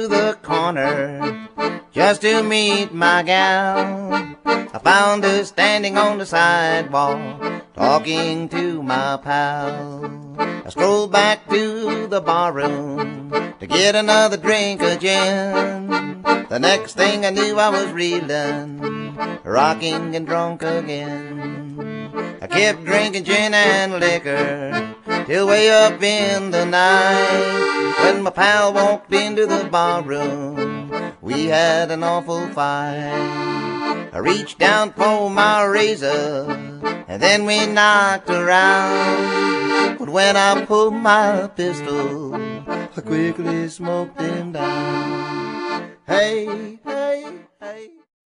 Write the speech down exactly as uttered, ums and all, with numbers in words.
to the corner just to meet my gal. I found her standing on the sidewalk talking to my pal. I strolled back to the barroom to get another drink of gin. The next thing I knew I was reeling, rocking and drunk again. I kept drinking gin and liquor till way up in the night. When my pal walked into the barroom, we had an awful fight. I reached down for my razor, and then we knocked around. But when I pulled my pistol, I quickly smoked him down. Hey,